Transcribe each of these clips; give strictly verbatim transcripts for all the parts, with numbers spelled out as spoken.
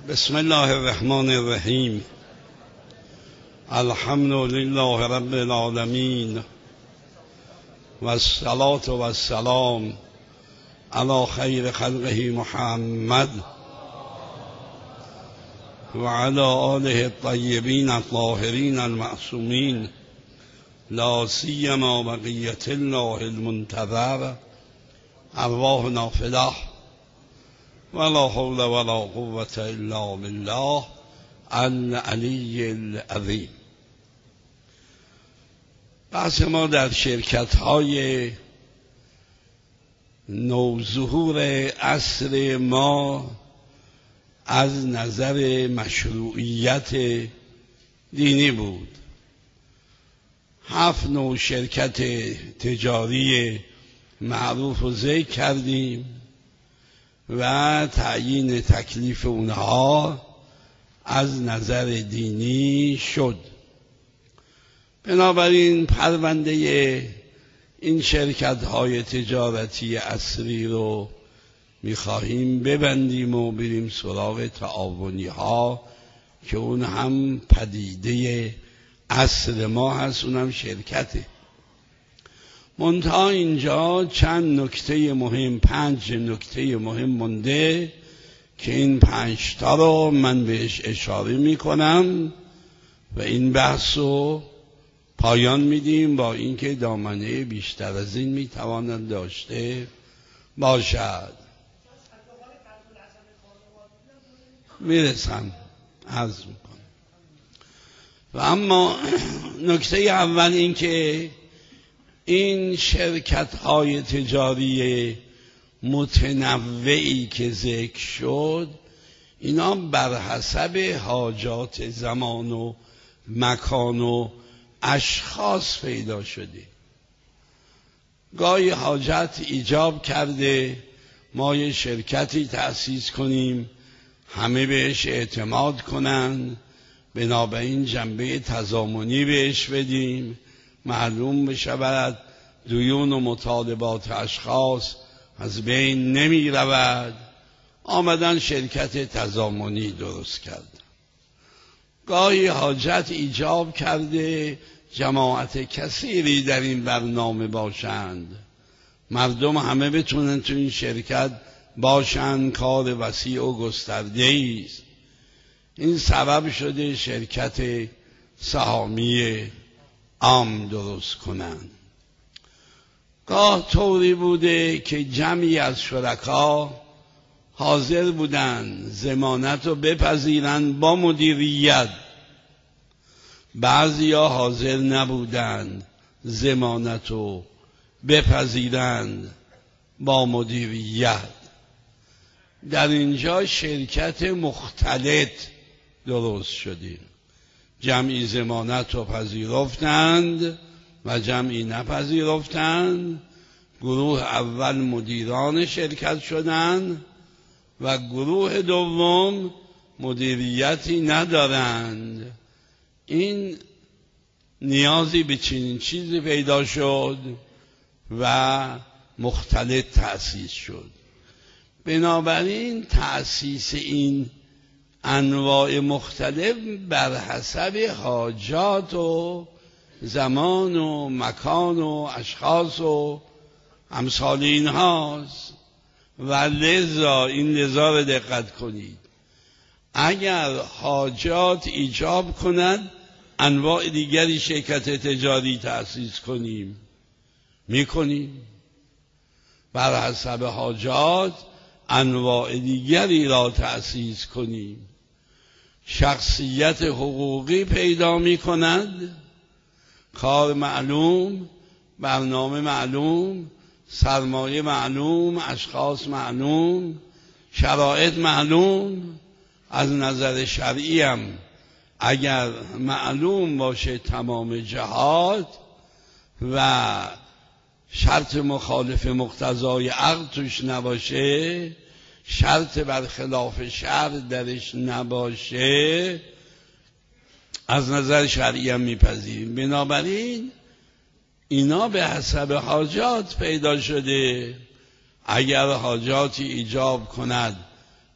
بسم الله الرحمن الرحیم. الحمد لله رب العالمین و الصلاة و السلام علی خیر خلقه محمد و علی آله الطیبین الطاهرین المعصومین، لا سیما بقیة الله المنتظر، ارواحنا فداه ولا حول ولا قوة الا بالله العلی العظیم. بحث ما در شرکت های نوظهور عصر ما از نظر مشروعیت دینی بود. هفت نوع شرکت تجاری معروف رو ذکر کردیم و تعیین تکلیف اونها از نظر دینی شد. بنابراین پرونده این شرکت های تجارتی عصری رو میخواهیم ببندیم و بریم سراغ تعاونی ها که اون هم پدیده عصر ما هست، اونم شرکته. منتها اینجا چند نکته مهم، پنج نکته مهم مونده که این پنج تا رو من بهش اشاره میکنم و این بحث رو پایان میدیم، با اینکه دامنه بیشتر از این میتواند داشته باشد. میرسم عرض میکنم. و اما نکته اول این که این شرکت های تجاری متنوعی که ذکر شد، اینا بر حسب حاجات زمان و مکان و اشخاص پیدا شده. گاهی حاجت ایجاب کرده ما یه شرکتی تأسیس کنیم، همه بهش اعتماد کنن، بنابراین جنبه تضامنی بهش بدیم، معلوم بشود دیون و مطالبات اشخاص از بین نمی رود، آمدن شرکت تضامنی درست کرد. گاهی حاجت ایجاب کرده جماعت کثیری در این برنامه باشند، مردم همه بتونن تو این شرکت باشند، کار وسیع و گسترده است. این سبب شده شرکت سهامی عام درست کنند. گاه طوری بوده که جمعی از شرکا حاضر بودند ضمانت رو بپذیرند با مدیریت، بعضیا حاضر نبودند ضمانت رو بپذیرند با مدیریت. در اینجا شرکت مختلط درست شده، جمعی ضمانت رو پذیرفتند و جمعی نپذیرفتند. گروه اول مدیران شرکت شدند و گروه دوم مدیریتی ندارند. این نیازی به چنین چیزی پیدا شد و مختلط تأسیس شد. بنابراین تأسیس این انواع مختلف بر حسب حاجات و زمان و مکان و اشخاص و امثال این هاست. و لذا این لذا رو دقت کنید، اگر حاجات ایجاب کند انواع دیگری شرکت تجاری تأسیس کنیم، میکنیم. بر حسب حاجات انواع دیگری را تأسیس کنیم. شخصیت حقوقی پیدا می کند، کار معلوم، برنامه معلوم، سرمایه معلوم، اشخاص معلوم، شرایط معلوم. از نظر شرعی هم اگر معلوم باشه تمام جهات و شرط مخالف مقتضای عقد توش نباشه، شرط برخلاف شرع درش نباشه، از نظر شرعی هم میپذیریم. بنابراین اینا به حسب حاجات پیدا شده. اگر حاجاتی ایجاب کند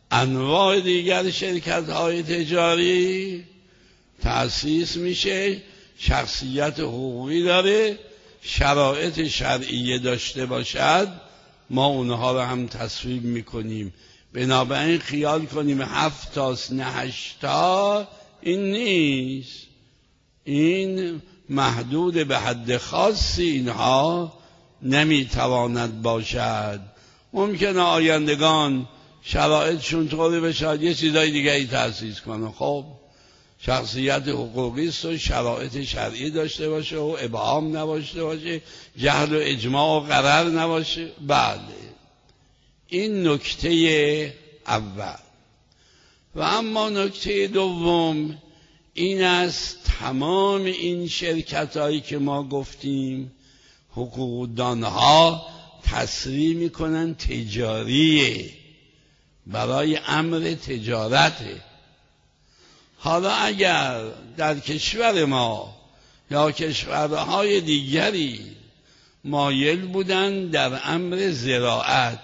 انواع دیگر شرکت های تجاری تأسیس میشه، شخصیت حقوقی داره، شرایط شرعیه داشته باشد، ما اونها رو هم تصویب میکنیم. بنابراین خیال کنیم هفت تاست نه هشتا این نیست، این محدود به حد خاصی اینها نمیتواند باشد. ممکنه آیندگان شرایطشون طوری بشه یه چیزای دیگری تأسیس کنه، خب شخصیت حقوقی است و شرایط شرعی داشته باشه و ابهام نباشته باشه، جهل و اجماع و قرار نباشه. بله، این نکته اول. و اما نکته دوم این است تمام این شرکت هایی که ما گفتیم حقوقدانها تصریح میکنن تجاریه، برای امر تجارته. حالا اگر در کشور ما یا کشورهای دیگری مایل بودن در امر زراعت،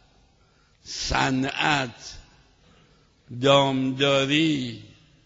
صنعت، دامداری،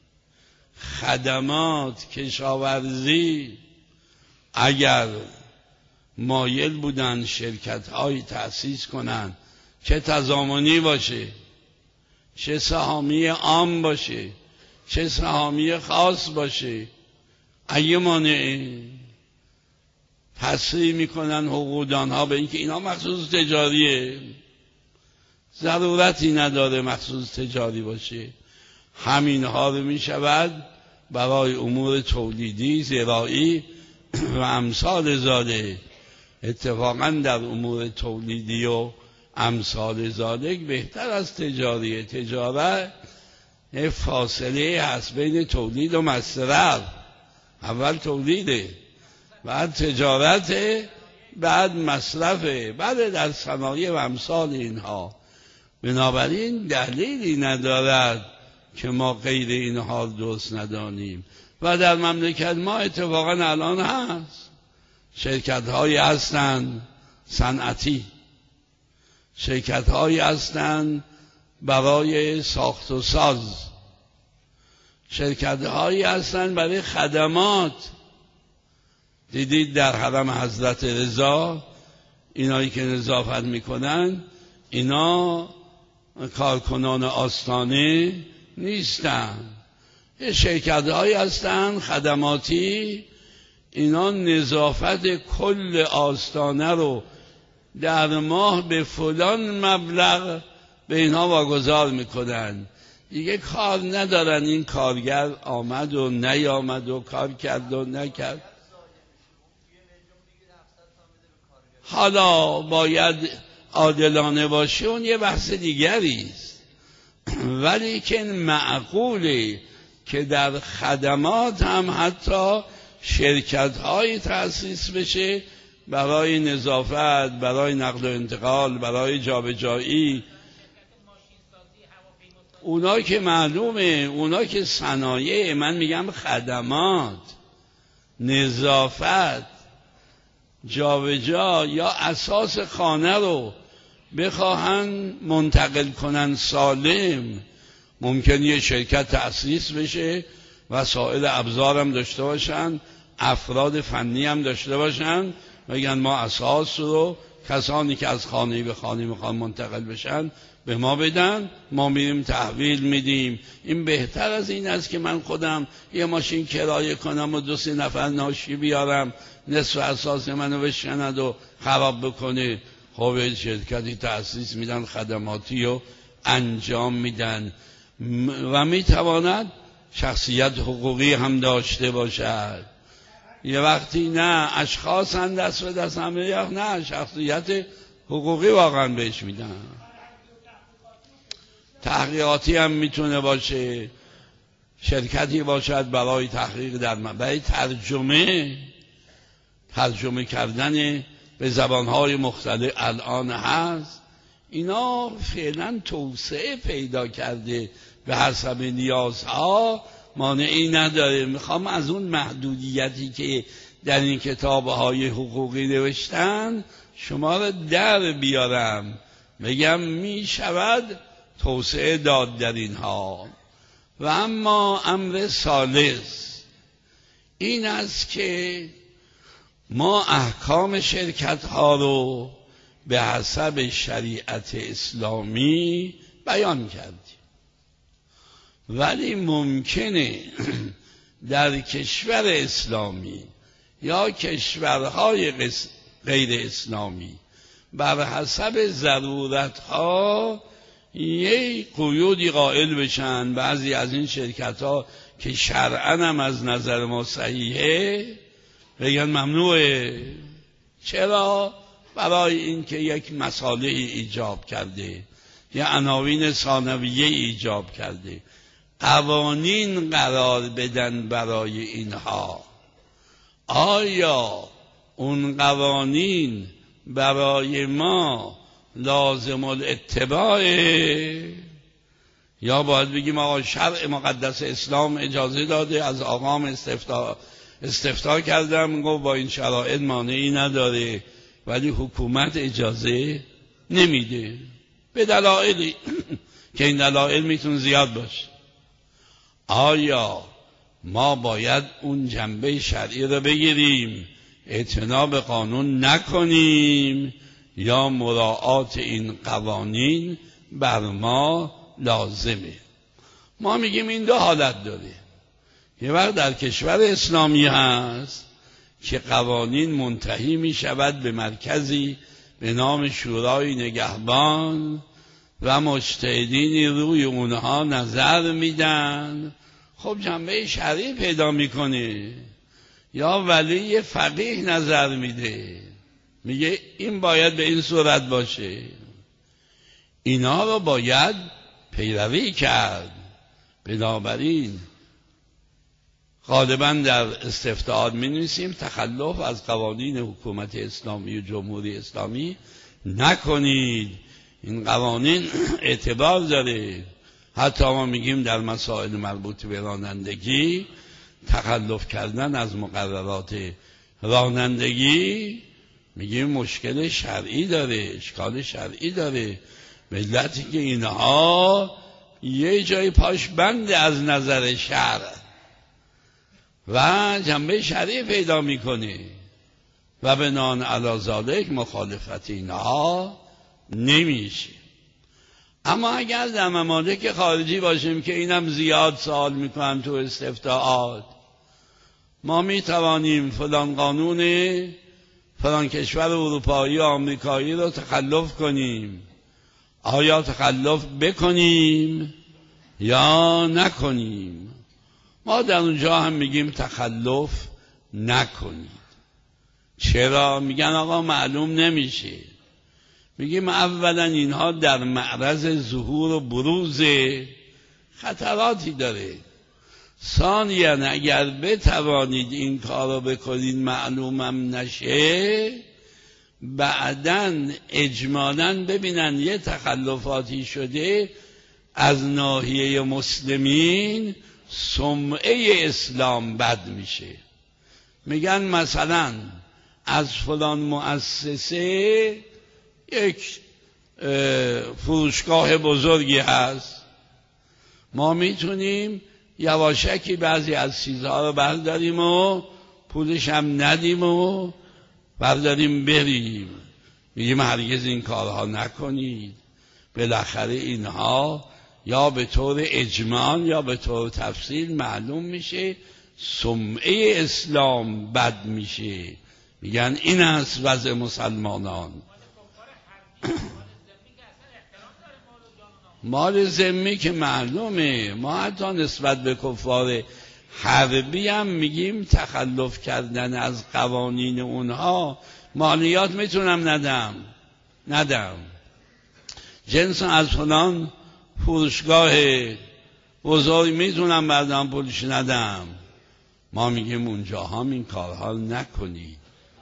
خدمات، کشاورزی، اگر مایل بودن شرکت‌های تأسیس کنن، چه تضامنی باشه، چه سهامی عام باشه، چه سهامی خاص باشه، اگه مانعه تصریح میکنن حقوقدانها به اینکه اینا مخصوص تجاریه، ضرورتی نداره مخصوص تجاری باشه، همینها رو میشود برای امور تولیدی، زراعی و امثال ذالک. اتفاقا در امور تولیدی و امثال ذالک بهتر از تجاریه. تجارت فاصله هست بین تولید و مصرف، اول تولیده، بعد تجارت، بعد مصرفه، بعد در صنایع و امثال اینها. بنابراین دلیلی ندارد که ما غیر اینها درست ندانیم. و در مملکت ما اتفاقا الان هست شرکت هایی هستند صنعتی، شرکت هایی هستند برای ساخت و ساز، شرکت هایی هستند برای خدمات. دیدید در حرم حضرت رضا اینایی که نظافت میکنن اینا کارکنان آستانه نیستن، یه شرکت هایی هستن خدماتی، اینا نظافت کل آستانه رو در ماه به فلان مبلغ به اینها واگذار میکنن. دیگه کار ندارن این کارگر آمد و نیامد و کار کرد و نکرد. حالا باید عادلانه باشه، اون یه بحث دیگری است، ولی که معقوله که در خدمات هم حتی شرکت های تأسیس بشه برای نظافت، برای نقل و انتقال، برای جابجایی. اونا که معلومه، اونا که صنایع، من میگم خدمات، نظافت، جابجا یا اساس خانه رو بخواهن منتقل کنن سالم، ممکن یه شرکت تأسیس بشه وسایل ابزار هم داشته باشن، افراد فنی هم داشته باشن، بگن ما اساس رو کسانی که از خانه به خانه میخوان منتقل بشن به ما بدن، ما میریم تحویل میدیم. این بهتر از این است که من خودم یه ماشین کرایه کنم و دو سه نفر ناشی بیارم نصف اساس منو بشکند و خراب بکنه. خب شرکتی تأسیس میدن، خدماتی رو انجام میدن و میتواند شخصیت حقوقی هم داشته باشد. یه وقتی نه اشخاص هم دست به دست هم یا نه شخصیت حقوقی واقعا بهش میدن. تحقیقاتی هم میتونه باشه، شرکتی باشد برای تحقیق در من، برای ترجمه ترجمه کردن به زبانهای مختلف الان هست. اینا فعلا توسعه پیدا کرده به حسب نیازها، مانعی نداره. میخوام از اون محدودیتی که در این کتابهای حقوقی نوشتن شما رو در بیارم، بگم میشود توسعه داد در اینها. و اما امر ثالث این است که ما احکام شرکت ها رو به حسب شریعت اسلامی بیان کردیم، ولی ممکنه در کشور اسلامی یا کشورهای غیر اسلامی بر حسب ضرورت ها یک قیودی قائل بشن. بعضی از این شرکت ها که شرعاً هم از نظر ما صحیحه بگن ممنوعه. چرا؟ برای اینکه یک مصالحی ایجاب کرده یا عناوین ثانویه ایجاب کرده، قوانین قرار بدن برای اینها. آیا اون قوانین برای ما لازم الاتباعه یا باید بگیم آقا شرع مقدس اسلام اجازه داده، از آقام استفتا استفتا کردم گفت با این شرایط مانعی نداره، ولی حکومت اجازه نمیده به دلایلی که این دلایل میتونه زیاد باشه. آیا ما باید اون جنبه شرعی رو بگیریم، اعتنا به قانون نکنیم، یا مراعات این قوانین بر ما لازمه؟ ما میگیم این دو حالت داره. یه وقت در کشور اسلامی هست که قوانین منتهی می شود به مرکزی به نام شورای نگهبان و مجتهدینی روی اونها نظر میدن، خب جنبه شرعی پیدا میکنه. یا ولی فقیه نظر میده، میگه این باید به این صورت باشه. اینا رو باید پیروی کرد. بنابراین غالبا در استفتاءات می نویسیم تخلف از قوانین حکومت اسلامی و جمهوری اسلامی نکنید، این قوانین اعتبار داره. حتی ما میگیم در مسائل مربوط به رانندگی تخلف کردن از مقررات رانندگی میگیم مشکل شرعی داره، اشکال شرعی داره. ملتی که اینها یه جای پاش بنده از نظر شرع و جنبه شرعی پیدا میکنه و بنان علی ذالک مخالفت اینها نمیشه. اما اگر در ممالک خارجی باشیم که اینم زیاد سوال میکنن تو استفتاءات، ما میتوانیم فلان قانون فلان کشور اروپایی و آمریکایی رو تخلف کنیم. آیا تخلف بکنیم یا نکنیم؟ ما در اونجا هم میگیم تخلف نکنید. چرا؟ میگن آقا معلوم نمیشه. میگیم اولا اینها در معرض ظهور و بروز خطراتی داره. ثانیا اگر بتوانید این کار رو بکنید معلومم نشه، بعدن اجمالاً ببینن یه تخلفاتی شده از ناحیه مسلمین، سمعه اسلام بد میشه. میگن مثلا از فلان مؤسسه یک فروشگاه بزرگی هست، ما میتونیم یواشکی بعضی از چیزها رو برداریم و پولش هم ندیم و برداریم بریم. میگیم هرگز این کارها نکنید. بالاخره اینها یا به طور اجمال یا به طور تفصیل معلوم میشه سمعه اسلام بد میشه. میگن این است وضع مسلمانان. مال ذمی که معلومه، ما حتی نسبت به کفار حربی هم میگیم تخلف کردن از قوانین اونها، مالیات میتونم ندم ندم جنس از فلان فروشگاه بزرگ میتونم بردم پولش ندم. ما میگیم اونجا هم این کارها نکنید.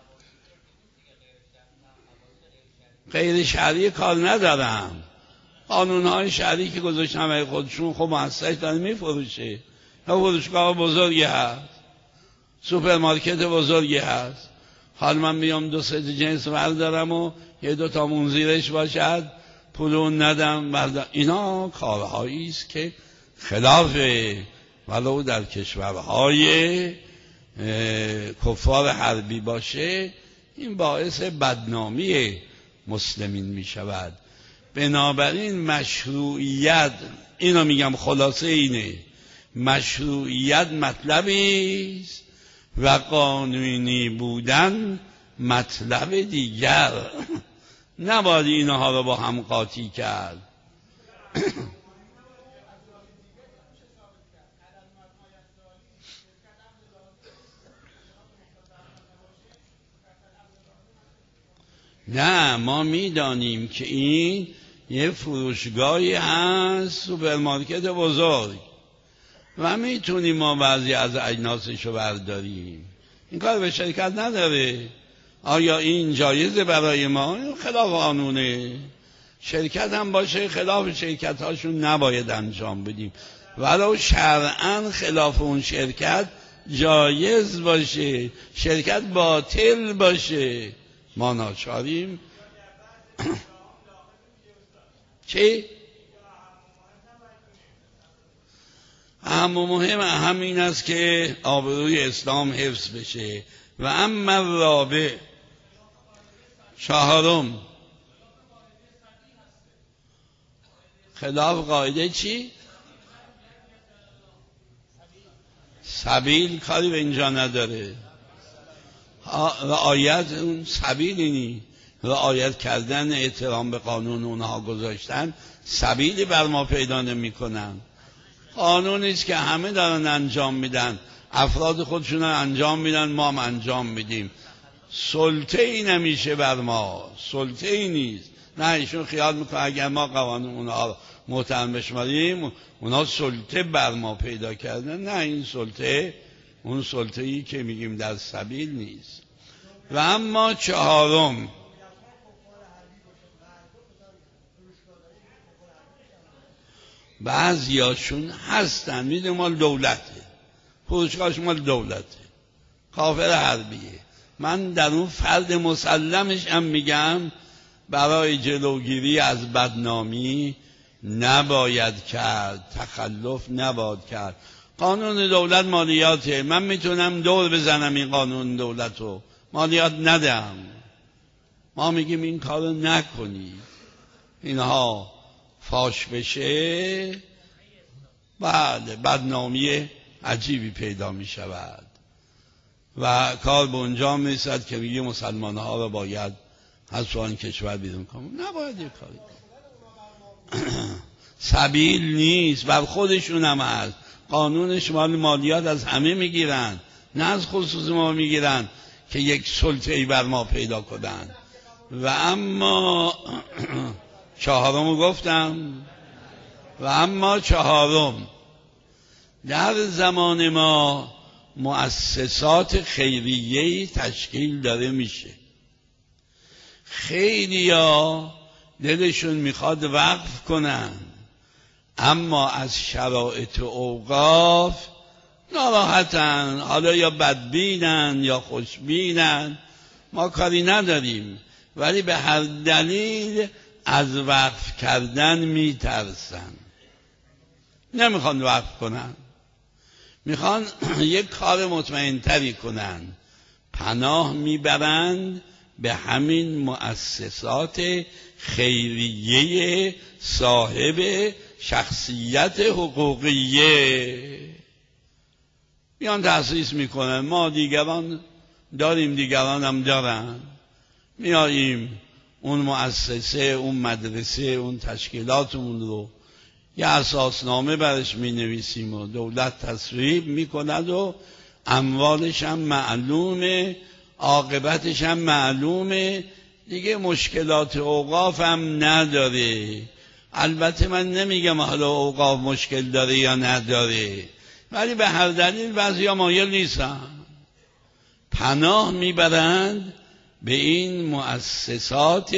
غیر شرعی کار ندارم، قانونهای شرعی که گذاشتن برای خودشون خب مؤسسش داره میفروشه. فروشگاه بزرگی هست، سوپرمارکت بزرگی هست، حال من میام دو سه جنس بردارم و یه دو تا منظیرش باشد پولو ندم بردم. اینا کارهایی است که خلاف ولو در کشورهای کفار حربی باشه، این باعث بدنامی مسلمین می شود. بنابراین مشروعیت، اینو میگم خلاصه اینه، مشروعیت مطلبی است و قانونی بودن مطلب دیگر. نباید اینها رو با هم قاطی کرد. نه، ما میدانیم که این یه فروشگاهی هست، سوپرمارکت بزرگ، و میتونیم ما بعضی از اجناسش رو برداریم. این کار به شرکت نداره. آیا این جایزه برای ما؟ خلاف قانونه. شرکت هم باشه خلاف شرکت هاشون نباید انجام بدیم، ولو شرعاً خلاف اون شرکت جایز باشه، شرکت باطل باشه، ما ناچاریم. چی؟ اهم و مهم اهم این است که آبروی اسلام حفظ بشه. و اما الرابع، چهارم، خلاف قاعده چی؟ سبیل کاری به اینجا نداره. رعایت اون سبیلی نی، رعایت کردن احترام به قانون اونها گذاشتن سبیلی بر ما پیدا نمی کنن. قانونی است که همه دارن انجام میدن، افراد خودشون انجام میدن، ما هم انجام میدیم. سلطه ای نمیشه بر ما، سلطه ای نیست. نه ایشون خیال میکنه اگر ما قوانین اونها محترم بشماریم اونها سلطه بر ما پیدا کردن. نه، این سلطه اون سلطه ای که میگیم در سبیل نیست. و اما چهارم، بعضیاشون هستن میدونم مال دولته، فروشگاهش مال دولته، کافر حربیه. من در اون فرد مسلمش هم میگم برای جلوگیری از بدنامی نباید کرد، تخلف نباید کرد. قانون دولت مالیاته، من میتونم دور بزنم این قانون دولت رو، مالیات ندم. ما میگیم این کارو نکنید، اینها فاش بشه بعد بدنامی عجیبی پیدا می شود و کار به اونجا می رسد که میگه مسلمان ها رو باید از آن کشور بیرون کنیم. نباید یه کاری سبیل نیست، بر خودشون هم هست. قانون شمال مالیات از همه میگیرن، نه از خصوص ما میگیرن که یک سلطه‌ای بر ما پیدا کنن. و اما چهارمو گفتم، و اما چهارم، در زمان ما مؤسسات خیریه‌ای تشکیل داده میشه. خیلیا دلشون میخواد وقف کنن، اما از شرایط اوقاف ناراحتن، حالا یا بدبینن یا خوشبینن، ما کاری نداریم، ولی به هر دلیل از وقف کردن میترسن، نمیخوان وقف کنن، میخوان یک کار مطمئن تری کنن، پناه میبرند به همین مؤسسات خیریه صاحب شخصیت حقوقیه. میان تأسیس میکنن، ما دیگران داریم دیگران هم دارن، میاییم اون مؤسسه، اون مدرسه، اون تشکیلات اون رو یه اساسنامه برش می نویسیم و دولت تصویب می کند و اموالش هم معلومه، عاقبتش هم معلومه، دیگه مشکلات اوقاف هم نداره. البته من نمیگم حالا اوقاف مشکل داره یا نداره، ولی به هر دلیل بعضیا مایل نیستن، پناه میبرند به این مؤسسات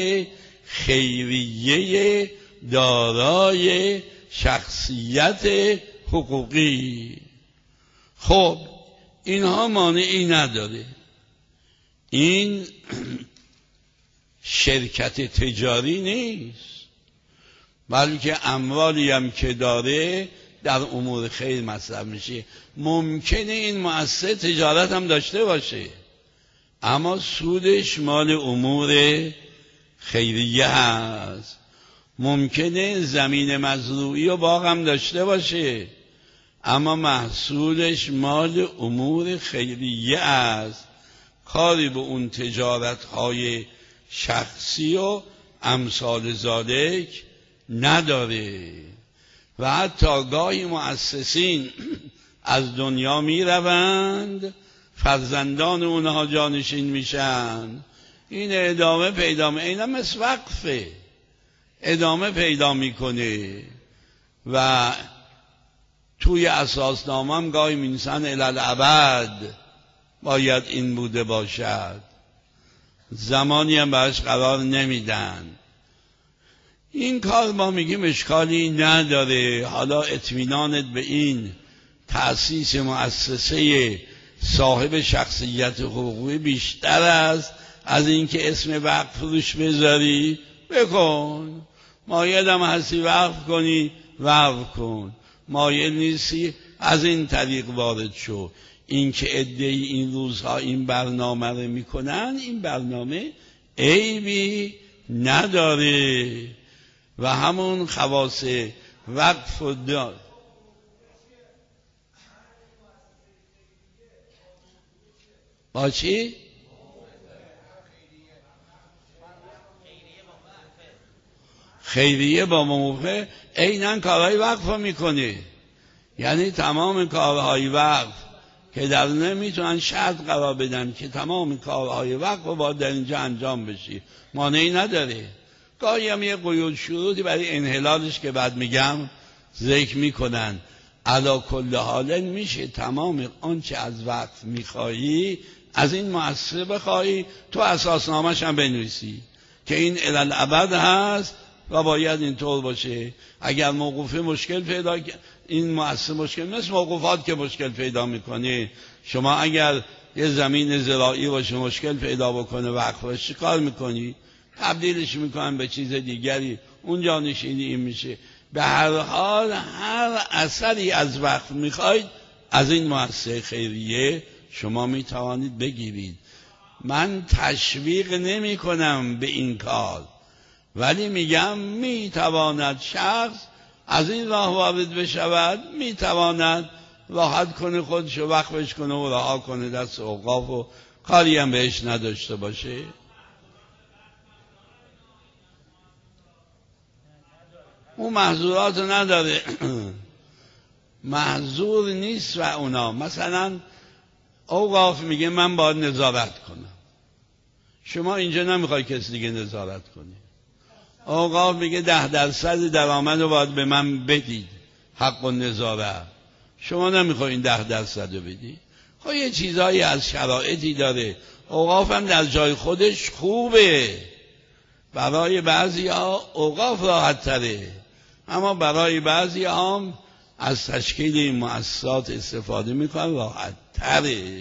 خیریه دارای شخصیت حقوقی. خب اینها مانعی نداره، این شرکت تجاری نیست، بلکه اموالی هم که داره در امور خیر مصرف میشه. ممکنه این مؤسسه تجارت هم داشته باشه اما سودش مال امور خیریه هست. ممکنه زمین مزروعی و باغ هم داشته باشه اما محصولش مال امور خیریه است، کاری به اون تجارت های شخصی و امثال ذالک نداره. و حتی گاهی مؤسسین از دنیا می روند، فرزندان اونها جانشین میشن، این ادامه پیدا می اینا مثل وقفه ادامه پیدا میکنه. و توی اساسنامه هم گاهی می‌نویسن الالعبد باید این بوده باشد، زمانی هم براش قرار نمیدن. این کار ما میگیم اشکالی نداره. حالا اطمینانت به این تأسیس مؤسسه صاحب شخصیت حقوقی بیشتر است از اینکه اسم وقف روش بذاری، بکن. مایل هم هستی وقف کنی وقف کن، مایل نیستی از این طریق وارد شو. این که عده‌ای این روزها این برنامه رو میکنن، این برنامه عیبی نداره و همون خواص وقف و دار. با چی؟ خیریه با موقع عیناً کارهای وقف رو میکنه. یعنی تمام کارهای وقف که در نمیتونن شرط قرار بدن که تمام کارهای وقف رو باید در اینجا انجام بشی، مانعی نداره. گاهی هم یه قیود شروطی برای انحلالش که بعد میگم ذکر میکنن. علا کل حال میشه تمام آنچه از وقف میخوایی از این مؤسسه بخوایی، تو اساسنامه‌ش هم بنویسی که این الالعبد هست و باید اینطور باشه. اگر موقوفه مشکل پیدا این مؤسسه مشکل مثل موقوفات که مشکل پیدا میکنه، شما اگر یه زمین زراعی باشه مشکل پیدا بکنه وقف باشه چی کار میکنی؟ تبدیلش میکنن به چیز دیگری، اونجا نشینی این میشه. به هر حال هر اثری از وقف میخواید از این مؤسسه خیریه شما میتوانید بگیرید. من تشویق نمی کنم به این کار، ولی میگم میتواند شخص از این راه وارد بشود، میتواند راحت کنه خودشو وقفش کنه و رها کنه دست اوقاف و کاری هم بهش نداشته باشه. اون محظورات نداره محظور نیست. و اونا مثلا اوقاف میگه من باید نظارت کنم، شما اینجا نمیخوای کسی دیگه نظارت کنی. اوقاف میگه ده درصد درآمد رو باید به من بدید حق و نظارت، شما نمیخوای این ده درصد رو بدی. خب یه چیزایی از شرایطی داره. اوقاف هم در جای خودش خوبه، برای بعضی ها اوقاف راحت تره، اما برای بعضی ها از تشکیل این مؤسسات استفاده میکنن راحت تره.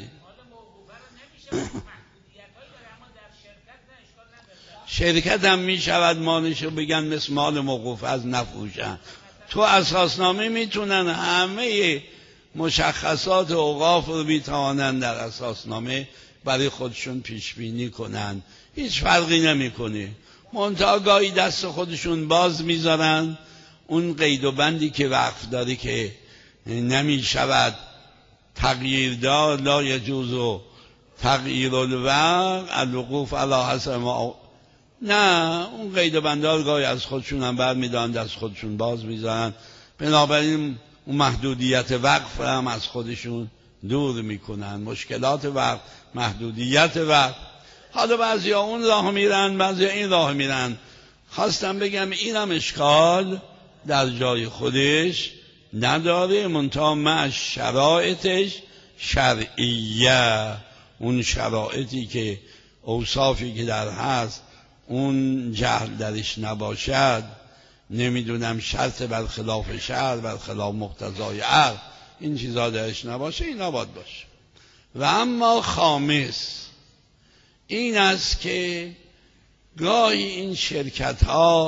شرکت هم میشود مالشو بگن مثل مال موقوف از نفروشن. تو اساسنامه میتونن همه مشخصات اوقاف رو میتوانن در اساسنامه برای خودشون پیش بینی کنن، هیچ فرقی نمیکنه. منتها گاهی دست خودشون باز میذارن، اون قید و بندی که وقف داره که نمیشود تغییر داد، لا یجوز تغییر الوقف الوقوف علی حسب ما، نه اون قید و بندار گاهی از خودشون هم بر میدان دست خودشون باز میذارن، بنابراین اون محدودیت وقف هم از خودشون دور میکنن. مشکلات وقف، محدودیت وقف. حالا بعضی ها اون راه میرن، بعضی ها این راه میرن. خواستم بگم اینم اشکال در جای خودش نداره، منتها مع شرایطش شرعیه، اون شرایطی که اوصافی که در هست اون جهل درش نباشد، نمیدونم شرط برخلاف شرع برخلاف مقتضای عقل این چیزا درش نباشه، این نباید باشه. و اما خامس این است که گاهی این شرکت ها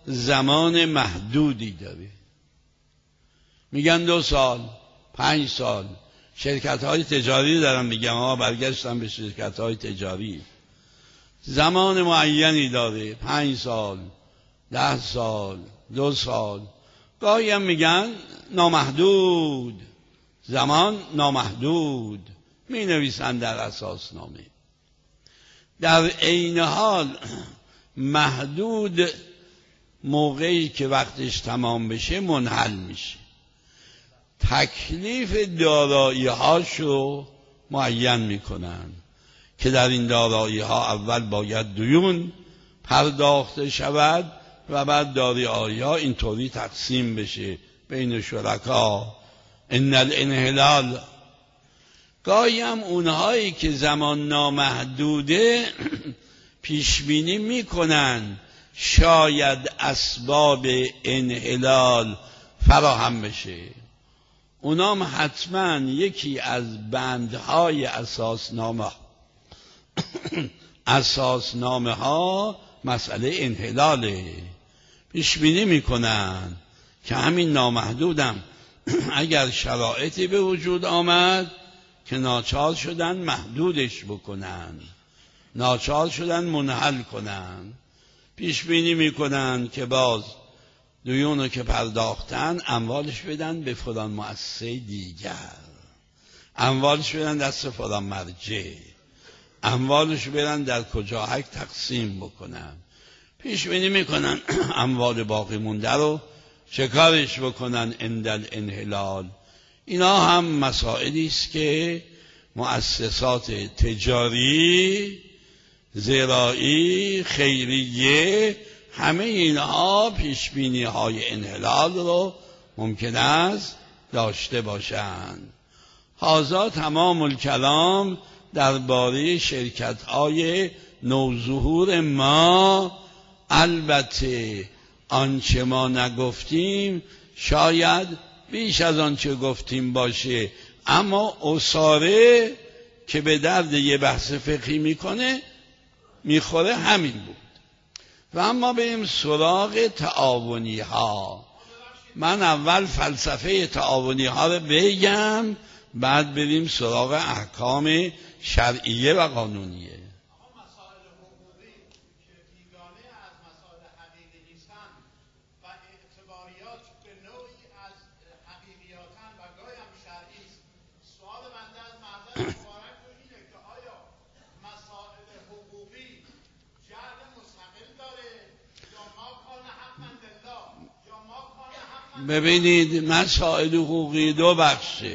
زمان محدودی داره. میگن دو سال، پنج سال. شرکت های تجاری دارم میگم، ها برگشتم به شرکت های تجاری. زمان معینی داره، پنج سال، ده سال، دو سال. گاهی هم میگن نامحدود، زمان نامحدود می نویسن در اساسنامه. در عین حال محدود موقعی که وقتش تمام بشه منحل میشه. تکلیف دارایی هاش رو معین میکنن که در این دارایی ها اول باید دیون پرداخته شود و بعد دارایی ها اینطوری تقسیم بشه بین شرکا. ان الانحلال. گاهی هم اونهایی که زمان نامحدوده پیش بینی میکنن شاید اسباب انحلال فراهم بشه. اونام حتما یکی از بندهای اساسنامه اساسنامه ها مسئله انحلاله. پیش بینی میکنن که همین نامحدودم اگر شرایطی به وجود آمد که ناچار شدن محدودش بکنن، ناچار شدن منحل کنن. پیش بینی میکنن که باز دیونو که پرداختن اموالش بدن به فلان مؤسسه دیگر، اموالش بدن دست فلان مرجع، اموالش بدن در کجا حق تقسیم بکنن. پیش بینی میکنن اموال باقی مونده رو چه کارش بکنن عند الانحلال. اینا هم مسائلی است که مؤسسات تجاری، زراعی، خیریه، همه اینها پیش بینی های انحلال رو ممکن است داشته باشند. هذا تمام الکلام درباره شرکت های نوظهور ما. البته آنچه ما نگفتیم شاید بیش از آنچه گفتیم باشه، اما اساره که به درد یه بحث فقهی میکنه میخوره همین بود. و اما بریم سراغ تعاونی ها. من اول فلسفه تعاونی ها رو بگم، بعد بریم سراغ احکام شرعیه و قانونیه. ببینید مسائل حقوقی دو بخشه.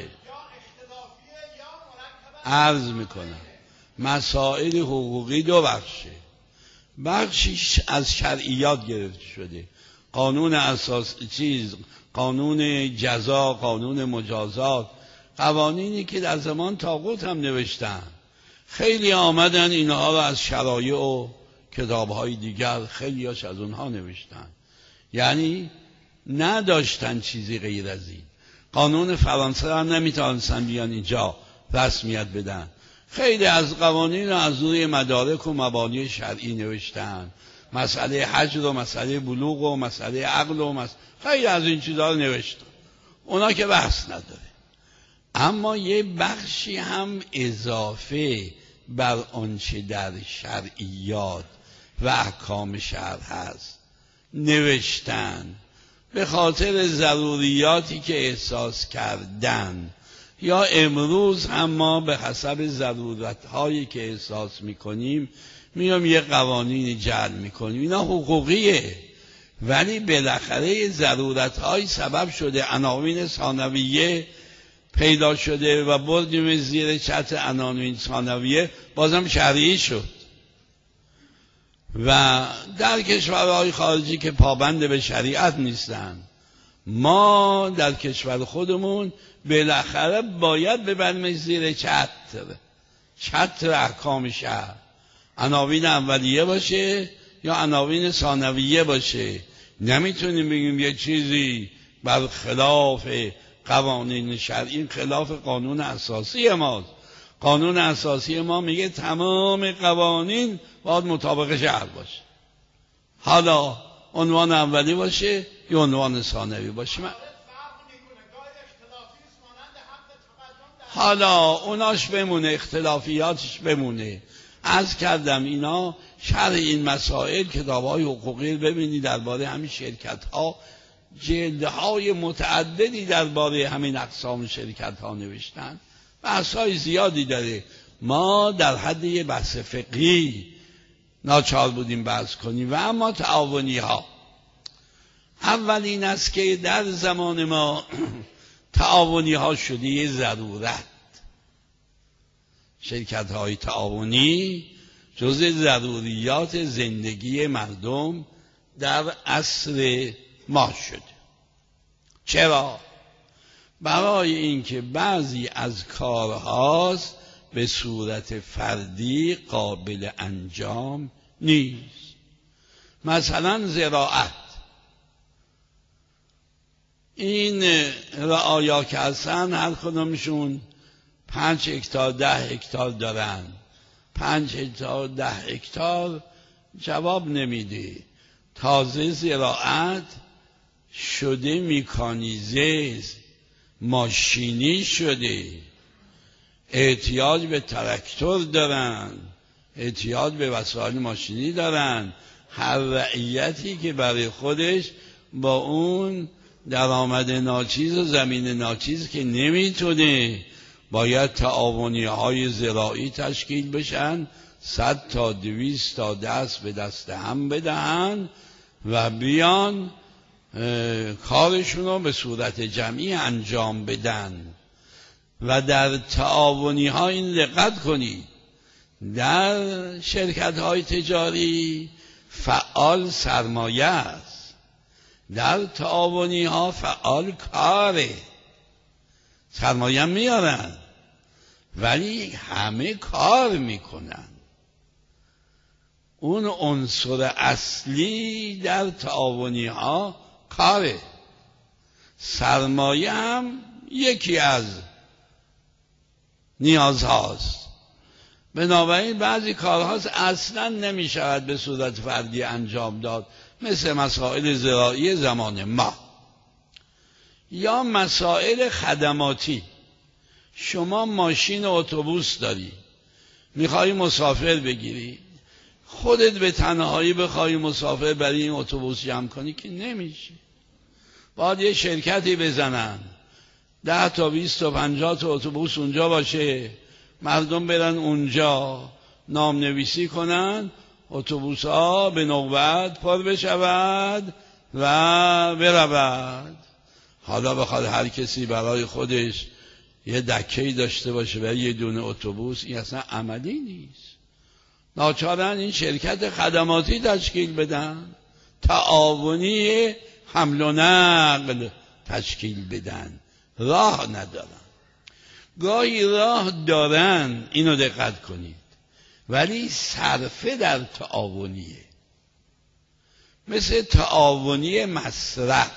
عرض میکنم مسائل حقوقی دو بخشه. بخشیش از شرعیات گرفته شده، قانون اساس چیز، قانون جزا، قانون مجازات، قوانینی که در زمان طاغوت هم نوشتن. خیلی آمدن اینها رو از شرایع و کتابهای دیگر خیلی هاش از اونها نوشتن، یعنی نداشتن چیزی غیر از این. قانون فرانسه هم نمیتونستن بیان اینجا رسمیت بدن. خیلی از قوانین رو از روی مدارک و مبانی شرعی نوشتن. مسئله حج و مسئله بلوغ و مسئله عقل و مسئله خیلی از این چیزها رو نوشتن. اونا که بحث نداره. اما یه بخشی هم اضافه بر آنچه در شرعیات و احکام شرع هست نوشتن، به خاطر ضروریاتی که احساس کردن، یا امروز هم ما به حسب ضرورت‌هایی که احساس می‌کنیم میام یه قوانین جعل می‌کنیم. اینا حقوقیه، ولی بالاخره ضرورت‌های سبب شده عناوین ثانویه پیدا شده و بردیم زیر چتر عناوین ثانویه، بازم شرعی شد. و در کشورهای خارجی که پابند به شریعت نیستن، ما در کشور خودمون بالاخره باید ببریم زیر چتر چتر احکام شرع، عناوین اولیه باشه یا عناوین ثانویه باشه. نمیتونیم بگیم یه چیزی بر خلاف قوانین شرعی، خلاف قانون اساسی ماست. قانون اساسی ما میگه تمام قوانین باید مطابق شرع باشه. حالا عنوان اولی باشه یا عنوان ثانوی باشه. من حالا اوناش بمونه، اختلافیاتش بمونه. عرض کردم اینا شرح این مسائل کتاب‌های حقوقی ببینید درباره همین شرکت‌ها جلدهای متعددی درباره همین اقسام شرکت‌ها نوشتن. بحث‌های زیادی داره. ما در حد یه بحث فقهی ناچار بودیم بحث کنیم. و اما تعاونی‌ها، اول این است که در زمان ما تعاونی‌ها شده یه ضرورت. شرکت‌های تعاونی جزء ضروریات زندگی مردم در عصر ما شده. چرا؟ برای اینکه بعضی از کارهاست به صورت فردی قابل انجام نیست. مثلا زراعت، این رعایا که هستن هر کدومشون پنج هکتار ده هکتار دارن. پنج هکتار ده هکتار جواب نمیده. تازه زراعت شده میکانیزه، ماشینی شده، احتیاج به تراکتور دارن، احتیاج به وسایل ماشینی دارن. هر رعیتی که برای خودش با اون درآمد ناچیز و زمین ناچیز که نمیتونه، باید تعاونی های زراعی تشکیل بشن، صد تا دویست تا دست به دست هم بدهن و بیان کارشون رو به صورت جمعی انجام بدن. و در تعاونی ها این دقت کنید، در شرکت های تجاری فعال سرمایه است، در تعاونی ها فعال کاره. سرمایه میارن ولی همه کار میکنن. اون عنصر اصلی در تعاونی ها کاره. سرمایه هم یکی از نیازهاست. بنابراین بعضی کارهاست اصلا نمی شود به صورت فردی انجام داد، مثل مسائل زراعی زمان ما یا مسائل خدماتی. شما ماشین اتوبوس داری، میخوای مسافر بگیری، خودت به تنهایی بخوای مسافر برای این اتوبوس جمع کنی که نمیشه. باید یه شرکتی بزنن، ده تا بیست تا پنجاه تا اتوبوس اونجا باشه، مردم برن اونجا نام نویسی کنن، اتوبوس ها به نوبت پر بشود و برود. حالا بخواد هر کسی برای خودش یه دکه‌ای داشته باشه برای یه دونه اتوبوس، این اصلا عملی نیست. ناچارن این شرکت خدماتی تشکیل بدن، تعاونی حمل و نقل تشکیل بدن. راه ندارن، گاهی راه دارن، اینو دقت کنید، ولی صرفه در تعاونیه. مثل تعاونی مصرف.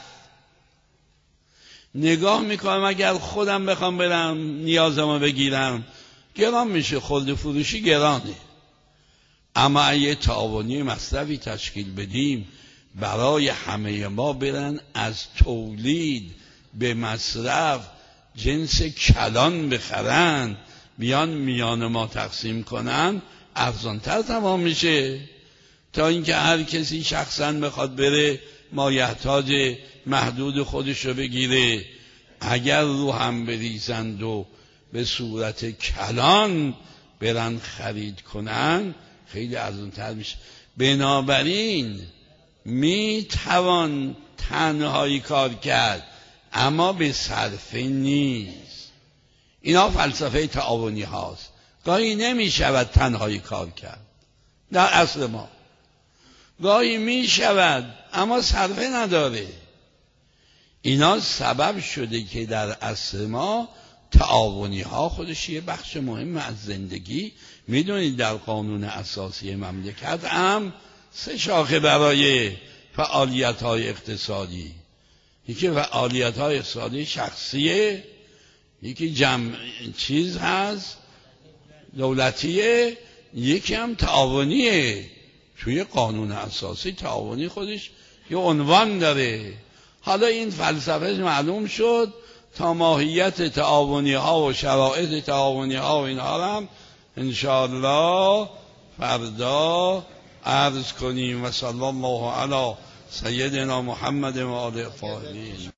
نگاه میکنم اگر خودم بخوام برم نیازمو بگیرم گران میشه، خرده فروشی گرانه. اما اگه تعاونی مصرفی تشکیل بدیم برای همه ما، برن از تولید به مصرف جنس کلان بخرن، بیان میان ما تقسیم کنن، ارزانتر تمام میشه تا اینکه هر کسی شخصا بخواد بره مایحتاج محدود خودش رو بگیره. اگر رو هم بریزند و به صورت کلان برن خرید کنن خیلی ارزانتر میشه. بنابراین می توان تنهایی کار کرد اما به صرفه نیست. اینا فلسفه تعاونی هاست. گاهی نمی شود تنهایی کار کرد در اصل ما، گاهی می شود اما صرفه نداره. اینا سبب شده که در اصل ما تعاونی ها خودش یه بخش مهم از زندگی. میدونید در قانون اساسی مملکت هم سه شاخه برای فعالیت های اقتصادی. یکی فعالیت های اقتصادی شخصیه، یکی جمع چیز هست دولتیه، یکی هم تعاونیه. توی قانون اساسی تعاونی خودش یه عنوان داره. حالا این فلسفه معلوم شد، تا ماهیت تعاونی ها و شرایط تعاونی ها و اینها هم انشاءالله فردا عرض کنیم. و صلی الله علی سیدنا محمد و آله الطاهرین.